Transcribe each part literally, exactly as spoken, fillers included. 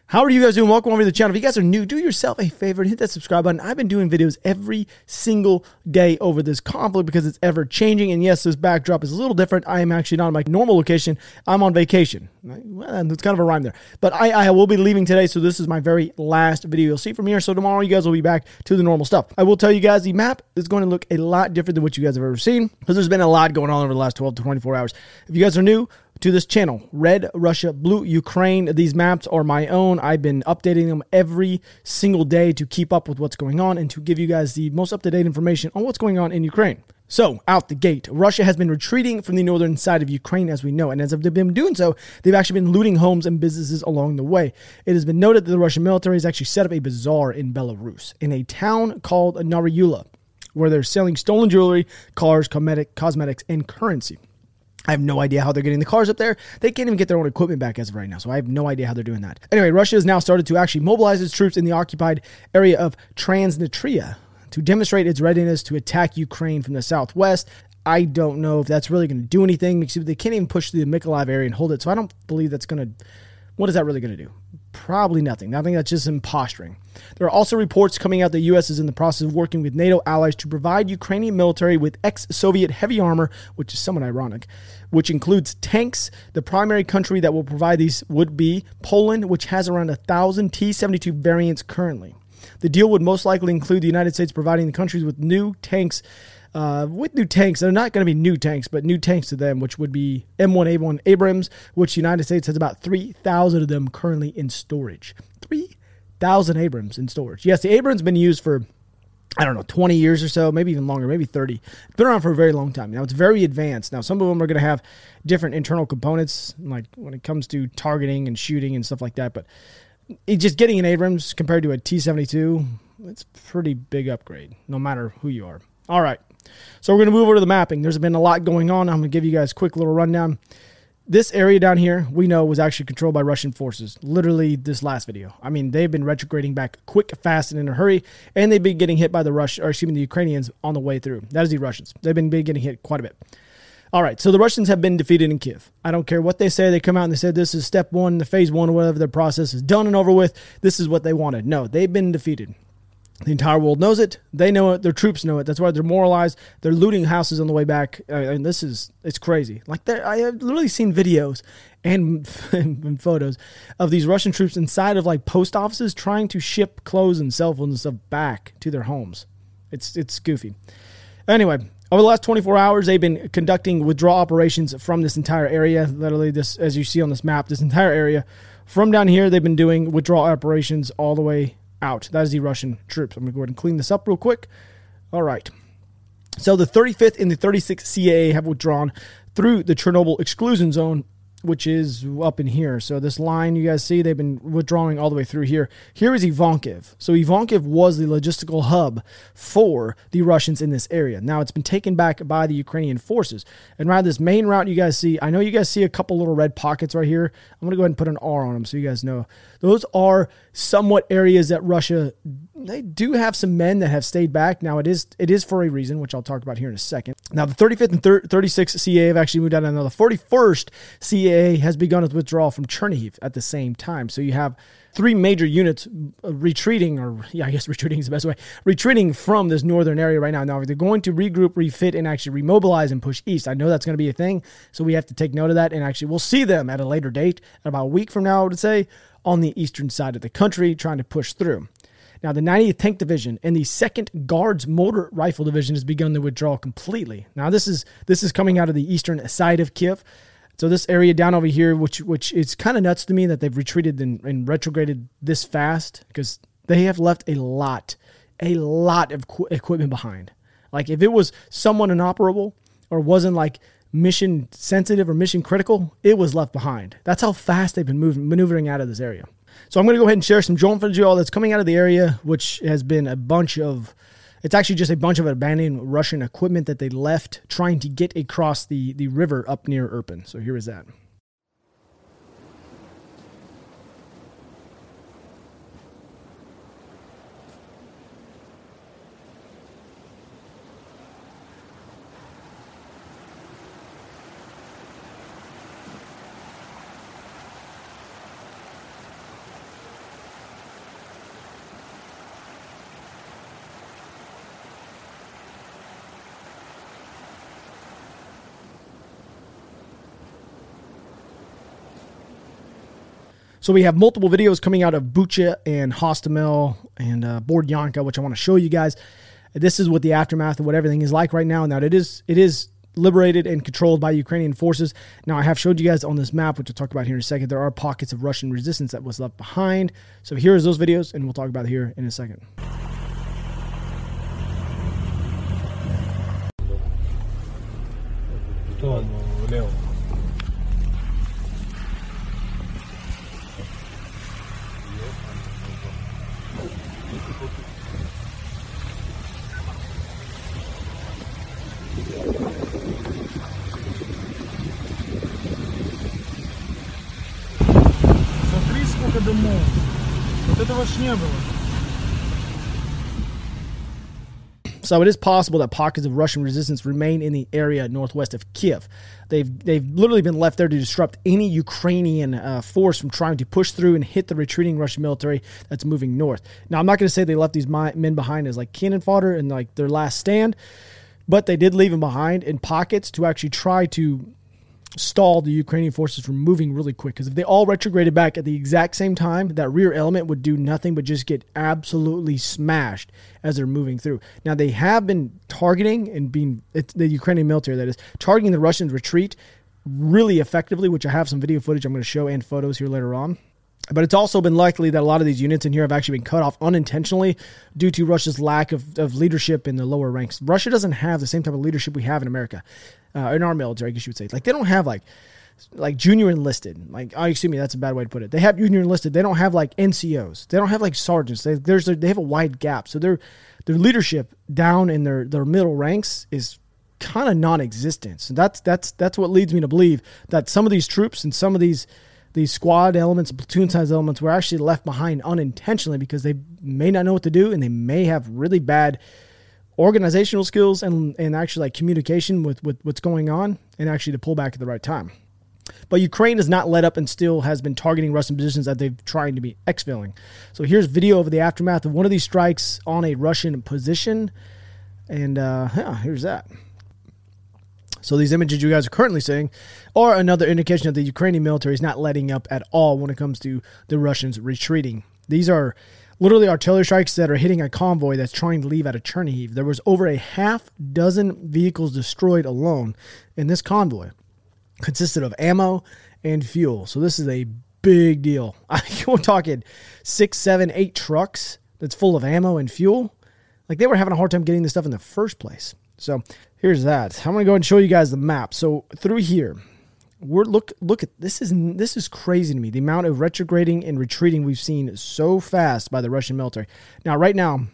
How are you guys doing? Welcome over to the channel. If you guys are new, do yourself a favor and hit that subscribe button. I've been doing videos every single day over this conflict because it's ever changing. And yes, this backdrop is a little different. I am actually not on my normal location. I'm on vacation. Well, it's kind of a rhyme there. But I, I will be leaving today, so this is my very last video you'll see from here. So tomorrow you guys will be back to the normal stuff. I will tell you guys the map is going to look a lot different than what you guys have ever seen because there's been a lot going on over the last twelve to twenty-four hours. If you guys are new to this channel, red, Russia, blue, Ukraine, these maps are my own. I've been updating them every single day to keep up with what's going on and to give you guys the most up-to-date information on what's going on in Ukraine. So, out the gate, Russia has been retreating from the northern side of Ukraine, as we know, and as they've been doing so, they've actually been looting homes and businesses along the way. It has been noted that the Russian military has actually set up a bazaar in Belarus, in a town called Naryula, where they're selling stolen jewelry, cars, cosmetic, cosmetics, and currency. I have no idea how they're getting the cars up there. They can't even get their own equipment back as of right now, so I have no idea how they're doing that. Anyway, Russia has now started to actually mobilize its troops in the occupied area of Transnistria to demonstrate its readiness to attack Ukraine from the southwest. I don't know if that's really going to do anything because they can't even push through the Mykolaiv area and hold it, so I don't believe that's going to... What is that really going to do? Probably nothing. Nothing. That's just some posturing. There are also reports coming out that the U S is in the process of working with NATO allies to provide Ukrainian military with ex-Soviet heavy armor, which is somewhat ironic, which includes tanks. The primary country that will provide these would be Poland, which has around one thousand T seventy-two variants currently. The deal would most likely include the United States providing the countries with new tanks Uh, with new tanks. They're not going to be new tanks, but new tanks to them, which would be M one A one Abrams, which the United States has about three thousand of them currently in storage. three thousand Abrams in storage. Yes, the Abrams have been used for, I don't know, twenty years or so, maybe even longer, maybe thirty. It's been around for a very long time. Now, it's very advanced. Now, some of them are going to have different internal components, like when it comes to targeting and shooting and stuff like that, but it, just getting an Abrams compared to a T seventy-two, it's a pretty big upgrade, no matter who you are. All right. So we're going to move over to the mapping. There's been a lot going on. I'm going to give you guys a quick little rundown. This area down here, we know, was actually controlled by Russian forces. Literally this last video. I mean, they've been retrograding back quick, fast, and in a hurry, and they've been getting hit by the Rush, or excuse me, the Ukrainians on the way through. That is the Russians. They've been getting hit quite a bit. All right, so the Russians have been defeated in Kiev. I don't care what they say. They come out and they said this is step one, the phase one, or whatever their process is done and over with. This is what they wanted. No, they've been defeated. The entire world knows it. They know it. Their troops know it. That's why they're moralized. They're looting houses on the way back. Uh, and this is, it's crazy. Like, I have literally seen videos and, and photos of these Russian troops inside of, like, post offices trying to ship clothes and cell phones and stuff back to their homes. It's, it's goofy. Anyway, over the last twenty-four hours, they've been conducting withdrawal operations from this entire area. Literally, this, as you see on this map, this entire area. From down here, they've been doing withdrawal operations all the way out. That is the Russian troops. I'm going to go ahead and clean this up real quick. All right. So the thirty-fifth and the thirty-sixth C A A have withdrawn through the Chernobyl exclusion zone, which is up in here. So this line you guys see, they've been withdrawing all the way through here. Here is Ivankiv. So Ivankiv was the logistical hub for the Russians in this area. Now it's been taken back by the Ukrainian forces. And right this main route you guys see, I know you guys see a couple little red pockets right here. I'm going to go ahead and put an R on them so you guys know. Those are somewhat areas that Russia, they do have some men that have stayed back. Now it is it is for a reason, which I'll talk about here in a second. Now the thirty-fifth and thirty-sixth C A A have actually moved out, and now the forty-first C A A has begun its withdrawal from Chernihiv at the same time. So you have three major units retreating, or yeah, I guess retreating is the best way, retreating from this northern area right now. Now they're going to regroup, refit, and actually remobilize and push east. I know that's going to be a thing, so we have to take note of that, and actually we'll see them at a later date, about a week from now, I would say, on the eastern side of the country, trying to push through. Now, the ninetieth Tank Division and the second Guards Motor Rifle Division has begun to withdraw completely. Now, this is this is coming out of the eastern side of Kiev. So this area down over here, which which is kind of nuts to me that they've retreated and, and retrograded this fast, because they have left a lot, a lot of qu- equipment behind. Like, if it was somewhat inoperable or wasn't like mission sensitive or mission critical, it was left behind. That's how fast they've been moving, maneuvering out of this area. So I'm going to go ahead and share some drone footage that's coming out of the area, which has been a bunch of, it's actually just a bunch of abandoned Russian equipment that they left trying to get across the, the river up near Irpin. So here is that. So we have multiple videos coming out of Bucha and Hostomel and uh, Bordyanka, which I want to show you guys. This is what the aftermath of what everything is like right now. Now it is it is liberated and controlled by Ukrainian forces. Now I have showed you guys on this map, which we'll talk about here in a second, there are pockets of Russian resistance that was left behind. So here's those videos, and we'll talk about it here in a second. Смотри, сколько дымов. Вот этого ж не было. So it is possible that pockets of Russian resistance remain in the area northwest of Kiev. They've they've literally been left there to disrupt any Ukrainian uh, force from trying to push through and hit the retreating Russian military that's moving north. Now, I'm not going to say they left these men behind as like cannon fodder and like their last stand, but they did leave them behind in pockets to actually try to stall the Ukrainian forces from moving really quick. Because if they all retrograded back at the exact same time, that rear element would do nothing but just get absolutely smashed as they're moving through. Now, they have been targeting and being, it's the Ukrainian military that is, targeting the Russians' retreat really effectively, which I have some video footage I'm going to show and photos here later on. But it's also been likely that a lot of these units in here have actually been cut off unintentionally due to Russia's lack of, of leadership in the lower ranks. Russia doesn't have the same type of leadership we have in America, uh, in our military, I guess you would say. Like, they don't have, like, like junior enlisted. Like, oh, excuse me, that's a bad way to put it. They have junior enlisted. They don't have, like, N C Os. They don't have, like, sergeants. They, there's a, they have a wide gap. So their their leadership down in their, their middle ranks is kind of non-existent. So that's, that's, that's what leads me to believe that some of these troops and some of these These squad elements, platoon size elements were actually left behind unintentionally because they may not know what to do and they may have really bad organizational skills and, and actually like communication with, with what's going on and actually to pull back at the right time. But Ukraine has not let up and still has been targeting Russian positions that they've trying to be exfilling. So here's video of the aftermath of one of these strikes on a Russian position. And uh, yeah, here's that. So these images you guys are currently seeing are another indication that the Ukrainian military is not letting up at all when it comes to the Russians retreating. These are literally artillery strikes that are hitting a convoy that's trying to leave out of Chernihiv. There was over a half dozen vehicles destroyed alone in this convoy. Consisted of ammo and fuel. So this is a big deal. We're talking six, seven, eight trucks that's full of ammo and fuel. Like, they were having a hard time getting this stuff in the first place. So here's that. I'm going to go and show you guys the map. So through here, we're look look at this is this is crazy to me. The amount of retrograding and retreating we've seen so fast by the Russian military. Now, right now,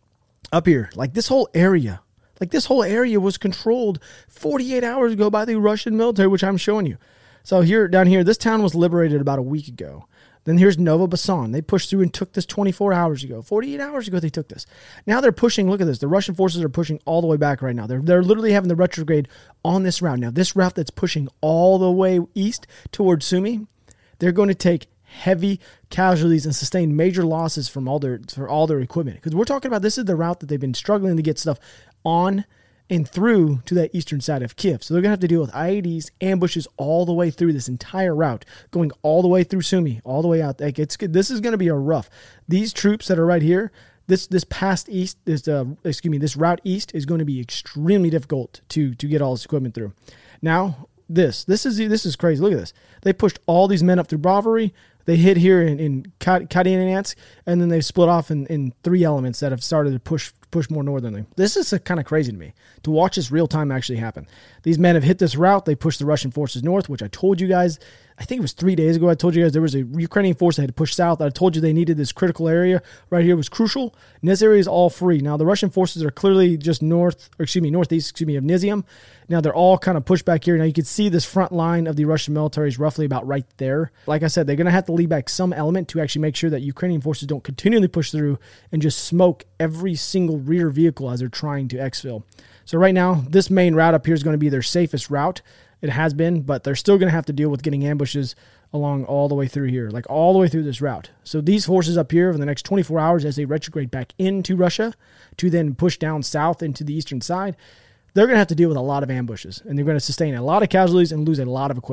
up here, like this whole area, like this whole area was controlled forty-eight hours ago by the Russian military, which I'm showing you. So here, down here, this town was liberated about a week ago. Then here's Novobassan. They pushed through and took this twenty-four hours ago. forty-eight hours ago, they took this. Now they're pushing. Look at this. The Russian forces are pushing all the way back right now. They're, they're literally having the retrograde on this route. Now, this route that's pushing all the way east towards Sumy, they're going to take heavy casualties and sustain major losses from all their, for all their equipment. Because we're talking about this is the route that they've been struggling to get stuff on and through to that eastern side of Kiev. So they're going to have to deal with I E Ds, ambushes all the way through this entire route, going all the way through Sumy, all the way out. Like, it's good. This is going to be a rough. These troops that are right here, this this past east, this uh, excuse me, this route east is going to be extremely difficult to to get all this equipment through. Now, this this is this is crazy. Look at this. They pushed all these men up through Brovary. They hit here in, in Kadianets, and then they split off in, in three elements that have started to push push more northerly. This is kind of crazy to me, to watch this real time actually happen. These men have hit this route. They pushed the Russian forces north, which I told you guys, I think it was three days ago, I told you guys there was a Ukrainian force that had to push south. I told you they needed this critical area right here was crucial. And this area is all free. Now, the Russian forces are clearly just north, or excuse me, northeast, excuse me, of Nizium. Now, they're all kind of pushed back here. Now, you can see this front line of the Russian military is roughly about right there. Like I said, they're going to have to leave back some element to actually make sure that Ukrainian forces don't continually push through and just smoke every single rear vehicle as they're trying to exfil. So right now, this main route up here is going to be their safest route. It has been, but they're still going to have to deal with getting ambushes along all the way through here, like all the way through this route. So these forces up here for the next twenty-four hours as they retrograde back into Russia to then push down south into the eastern side, they're going to have to deal with a lot of ambushes, and they're going to sustain a lot of casualties and lose a lot of equipment.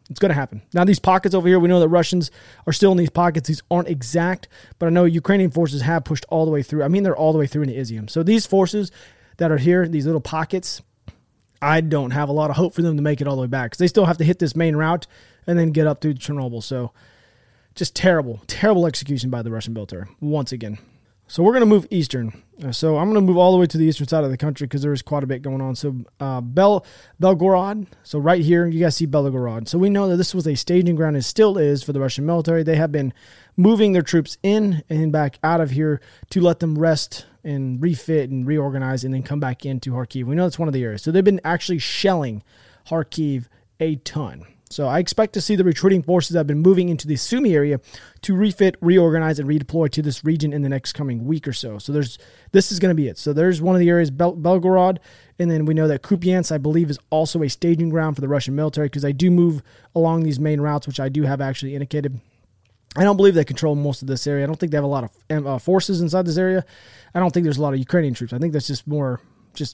It's going to happen. Now, these pockets over here, we know that Russians are still in these pockets. These aren't exact, but I know Ukrainian forces have pushed all the way through. I mean, they're all the way through into Izium. So these forces that are here, these little pockets, I don't have a lot of hope for them to make it all the way back, because they still have to hit this main route and then get up through Chernobyl. So just terrible, terrible execution by the Russian military once again. So we're going to move eastern. So I'm going to move all the way to the eastern side of the country because there is quite a bit going on. So uh, Bel Belgorod, so right here, you guys see Belgorod. So we know that this was a staging ground and still is for the Russian military. They have been moving their troops in and back out of here to let them rest and refit and reorganize and then come back into Kharkiv. We know that's one of the areas. So they've been actually shelling Kharkiv a ton. So I expect to see the retreating forces that have been moving into the Sumy area to refit, reorganize, and redeploy to this region in the next coming week or so. So there's this is going to be it. So there's one of the areas, Bel- Belgorod, and then we know that Kupiansk, I believe, is also a staging ground for the Russian military because they do move along these main routes, which I do have actually indicated. I don't believe they control most of this area. I don't think they have a lot of uh, forces inside this area. I don't think there's a lot of Ukrainian troops. I think that's just more just...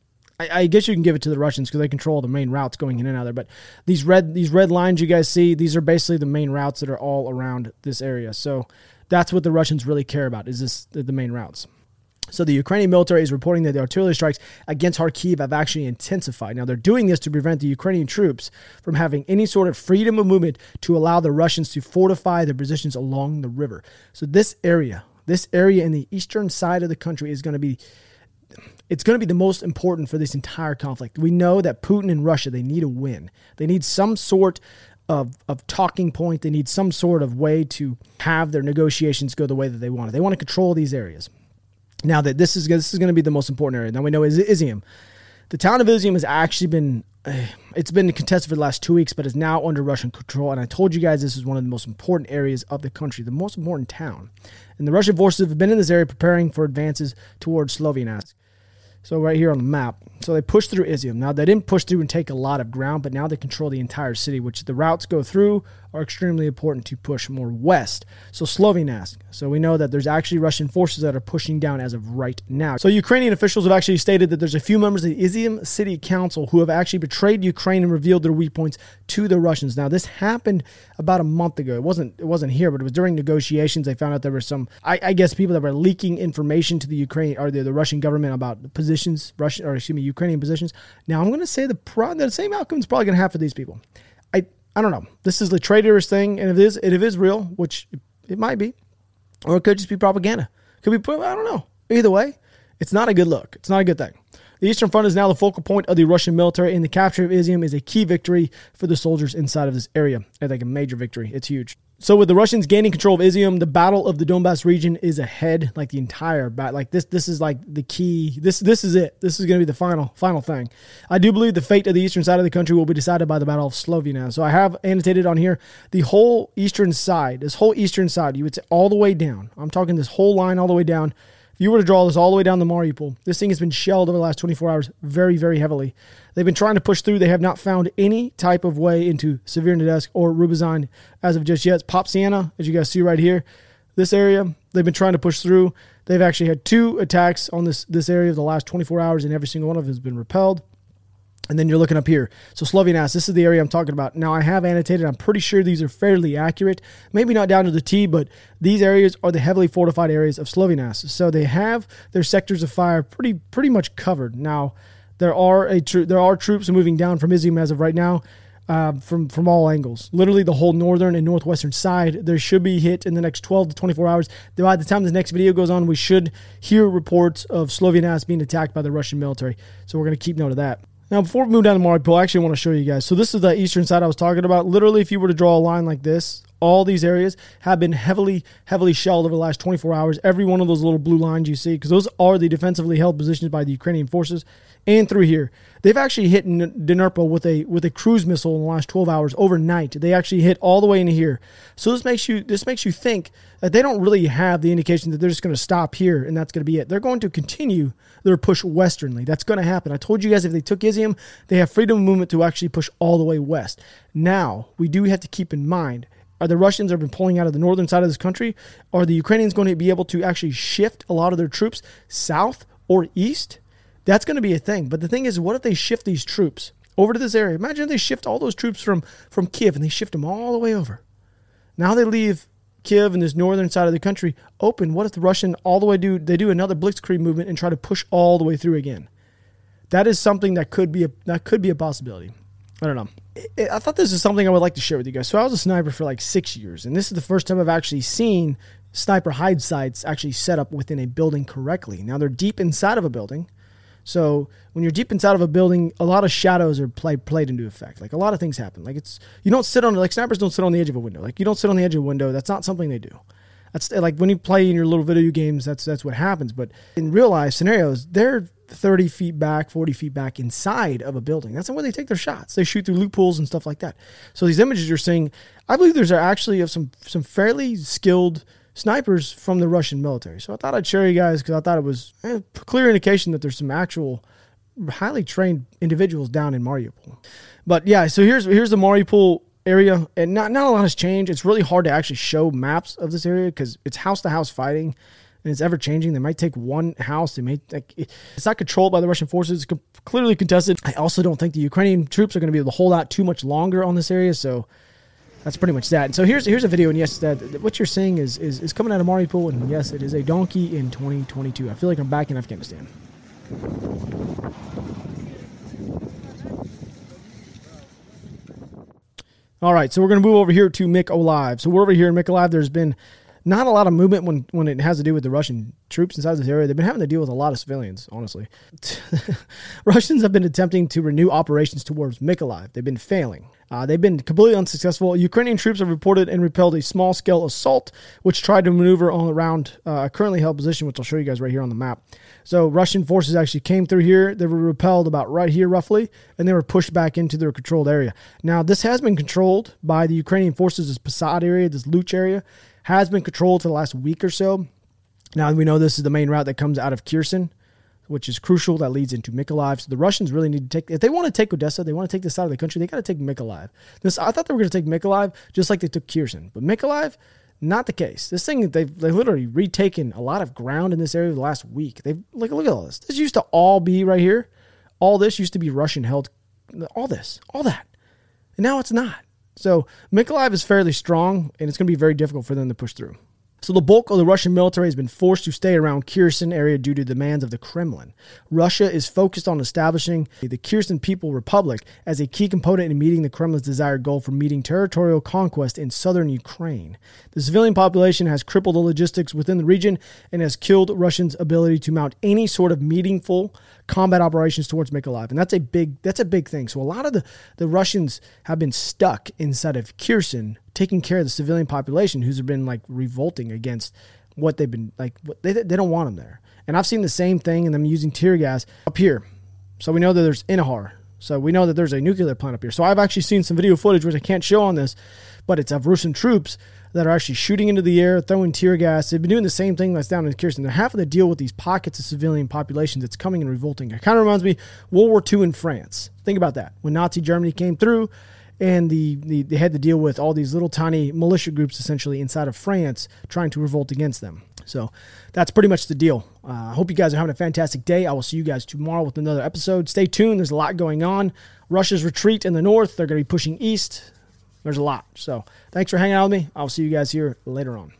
I guess you can give it to the Russians because they control the main routes going in and out there. But these red these red lines you guys see, these are basically the main routes that are all around this area. So that's what the Russians really care about, is this the main routes. So the Ukrainian military is reporting that the artillery strikes against Kharkiv have actually intensified. Now, they're doing this to prevent the Ukrainian troops from having any sort of freedom of movement to allow the Russians to fortify their positions along the river. So this area, this area in the eastern side of the country is going to be It's going to be the most important for this entire conflict. We know that Putin and Russia, they need a win. They need some sort of, of talking point. They need some sort of way to have their negotiations go the way that they want it. They want to control these areas. Now that this is this is going to be the most important area. Now we know is Izium. The town of Izium has actually been, uh, it's been contested for the last two weeks, but is now under Russian control. And I told you guys this is one of the most important areas of the country, the most important town. And the Russian forces have been in this area preparing for advances towards Sloviansk. So right here on the map. So they pushed through Izium. Now, they didn't push through and take a lot of ground, but now they control the entire city, which the routes go through are extremely important to push more west. So Sloviansk. So we know that there's actually Russian forces that are pushing down as of right now. So Ukrainian officials have actually stated that there's a few members of the Izium City Council who have actually betrayed Ukraine and revealed their weak points to the Russians. Now, this happened about a month ago. It wasn't it wasn't here, but it was during negotiations. They found out there were some, I, I guess, people that were leaking information to the Ukraine or the, the Russian government about the positions, Russian or excuse me, Ukrainian positions. Now, I'm going to say the pro, the same outcome is probably going to have for these people. I I don't know. This is the traitorous thing, and if it is, if it is real, which it might be, or it could just be propaganda. Could be, I don't know. Either way, it's not a good look. It's not a good thing. The Eastern Front is now the focal point of the Russian military, and the capture of Izium is a key victory for the soldiers inside of this area. I think a major victory. It's huge. So with the Russians gaining control of Izium, the battle of the Donbass region is ahead. Like the entire battle, like this, this is like the key. This, this is it. This is going to be the final, final thing. I do believe the fate of the eastern side of the country will be decided by the Battle of Sloviansk. So I have annotated on here the whole eastern side. This whole eastern side, you would say all the way down. I'm talking this whole line all the way down. If you were to draw this all the way down the Mariupol, this thing has been shelled over the last twenty-four hours very, very heavily. They've been trying to push through. They have not found any type of way into Severodonetsk or Rubizan as of just yet. Popsiana, as you guys see right here, this area, they've been trying to push through. They've actually had two attacks on this, this area of the last twenty-four hours, and every single one of them has been repelled. And then you're looking up here. So Sloviansk, this is the area I'm talking about. Now, I have annotated. I'm pretty sure these are fairly accurate. Maybe not down to the T, but these areas are the heavily fortified areas of Sloviansk. So they have their sectors of fire pretty pretty much covered. Now, there are a tro- there are troops moving down from Izium as of right now uh, from, from all angles. Literally the whole northern and northwestern side. There should be hit in the next twelve to twenty-four hours. By the time this next video goes on, we should hear reports of Sloviansk being attacked by the Russian military. So we're going to keep note of that. Now, before we move down to Mariupol, I actually want to show you guys. So this is the eastern side I was talking about. Literally, if you were to draw a line like this, all these areas have been heavily, heavily shelled over the last twenty-four hours. Every one of those little blue lines you see, because those are the defensively held positions by the Ukrainian forces. And through here, they've actually hit Dnipro with a with a cruise missile in the last twelve hours overnight. They actually hit all the way into here. So this makes you this makes you think that they don't really have the indication that they're just going to stop here and that's going to be it. They're going to continue their push westernly. That's going to happen. I told you guys if they took Izium, they have freedom of movement to actually push all the way west. Now, we do have to keep in mind, are the Russians have been pulling out of the northern side of this country? Are the Ukrainians going to be able to actually shift a lot of their troops south or east? That's going to be a thing. But the thing is, what if they shift these troops over to this area. Imagine if they shift all those troops from, from Kiev and they shift them all the way over. Now they leave Kiev and this northern side of the country open. What if the Russian all the way do, they do another blitzkrieg movement and try to push all the way through again? That is something that could be a, that could be a possibility. I don't know. I thought this is something I would like to share with you guys. So I was a sniper for like six years, and this is the first time I've actually seen sniper hide sites actually set up within a building correctly. Now they're deep inside of a building. So when you're deep inside of a building, a lot of shadows are play, played into effect. Like a lot of things happen. Like it's, you don't sit on, like snipers don't sit on the edge of a window. Like you don't sit on the edge of a window. That's not something they do. That's like when you play in your little video games, that's, that's what happens. But in real life scenarios, they're thirty feet back, forty feet back inside of a building. That's where they take their shots. They shoot through loopholes and stuff like that. So these images you're seeing, I believe there's actually of some, some fairly skilled snipers from the Russian military. So I thought I'd share you guys because I thought it was a clear indication that there's some actual highly trained individuals down in Mariupol. But yeah, so here's here's the Mariupol area, and not, not a lot has changed. It's really hard to actually show maps of this area because it's house-to-house fighting, and it's ever-changing. They might take one house. They may like, it's not controlled by the Russian forces. It's clearly contested. I also don't think the Ukrainian troops are going to be able to hold out too much longer on this area, so that's pretty much that. And so here's here's a video, and yes, that what you're seeing is, is is coming out of Mariupol, and yes, it is a donkey in twenty twenty-two. I feel like I'm back in Afghanistan. All right, so we're going to move over here to Mykolaiv. So we're over here in Mykolaiv. There's been not a lot of movement when, when it has to do with the Russian troops inside this area. They've been having to deal with a lot of civilians, honestly. Russians have been attempting to renew operations towards Mykolaiv. They've been failing. Uh, they've been completely unsuccessful. Ukrainian troops have reported and repelled a small-scale assault, which tried to maneuver on around uh, a currently held position, which I'll show you guys right here on the map. So Russian forces actually came through here. They were repelled about right here, roughly, and they were pushed back into their controlled area. Now, this has been controlled by the Ukrainian forces. This Posad area, this Luch area, has been controlled for the last week or so. Now, we know this is the main route that comes out of Kherson, which is crucial. That leads into Mykolaiv. So the Russians really need to take, if they want to take Odessa, they want to take this side of the country, they got to take Mykolaiv. This, I thought they were going to take Mykolaiv just like they took Kherson. But Mykolaiv, not the case. This thing, they've, they've literally retaken a lot of ground in this area the last week. They've, like, look at all this. This used to all be right here. All this used to be Russian held. All this, all that. And now it's not. So Mykolaiv is fairly strong, and it's going to be very difficult for them to push through. So the bulk of the Russian military has been forced to stay around Kherson area due to demands of the Kremlin. Russia is focused on establishing the Kherson People Republic as a key component in meeting the Kremlin's desired goal for meeting territorial conquest in southern Ukraine. The civilian population has crippled the logistics within the region and has killed Russians' ability to mount any sort of meaningful combat operations towards Mykolaiv. And that's a big that's a big thing. So a lot of the, the Russians have been stuck inside of Kherson, taking care of the civilian population who's been like revolting against what they've been like. What they they don't want them there. And I've seen the same thing, and them using tear gas up here. So we know that there's Inahar. So we know that there's a nuclear plant up here. So I've actually seen some video footage, which I can't show on this, but it's of Russian troops that are actually shooting into the air, throwing tear gas. They've been doing the same thing that's down in Kherson. They're having to deal with these pockets of civilian population that's coming and revolting. It kind of reminds me World War Two in France. Think about that. When Nazi Germany came through, and the, the they had to deal with all these little tiny militia groups essentially inside of France trying to revolt against them. So that's pretty much the deal. I uh, hope you guys are having a fantastic day. I will see you guys tomorrow with another episode. Stay tuned. There's a lot going on. Russia's retreat in the north. They're going to be pushing east. There's a lot. So thanks for hanging out with me. I'll see you guys here later on.